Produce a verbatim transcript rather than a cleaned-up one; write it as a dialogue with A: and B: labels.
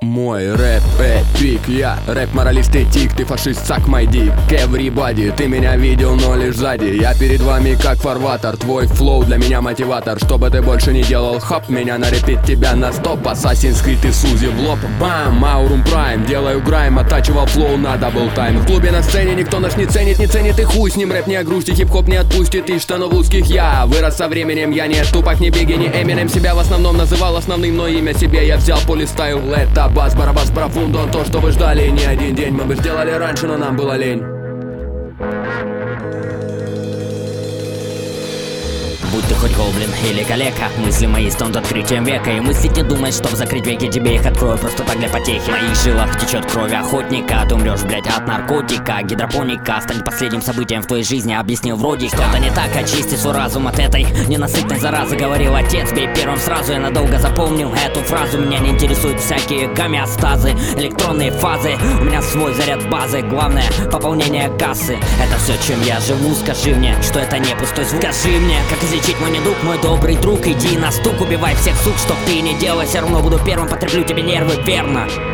A: Мой рэп эпик, я рэп-моралист этик, ты фашист, suck my dick, everybody. Ты меня видел, но лишь сзади. Я перед вами как фарватер, твой флоу для меня мотиватор. Чтобы ты больше не делал хоп, меня на репит, тебя на стоп. Assassin's Creed и Сузи в лоб, бам, Аурум Прайм. Делаю грайм, оттачивал флоу на дабл тайм. В клубе на сцене никто наш не ценит, не ценит и хуй с ним. Рэп не огрузти, хип-хоп не отпустит из штанов узких. Я вырос со временем, я не Тупак, не Бигги, не Эминем. Себя в основном называл основным, но имя себе я взял полистаю. Это бас, барабас, профундо, то, что вы ждали не один день. Мы бы сделали раньше, но нам было лень.
B: Будь ты хоть гоблин или калека, мысли мои станут открытием века. И мыслить не думай, чтоб закрыть веки, тебе их открою просто так для потехи. В моих жилах течет кровь охотника, ты умрешь, блять, от наркотика. Гидропоника станет последним событием в твоей жизни, объяснил вроде. Что-то не так, очисти свой разум от этой ненасытной заразы, говорил отец. Бей первым сразу, я надолго запомнил эту фразу. Меня не интересуют всякие гомеостазы, электронные фазы. У меня свой заряд базы, главное пополнение кассы. Это все, чем я живу, скажи мне, что это не пустой звук. Скажи мне, как излечить мой недуг, мой добрый друг. Иди на стук, убивай всех сук, чтоб ты не делай, все равно буду первым, потреблю тебе нервы, верно.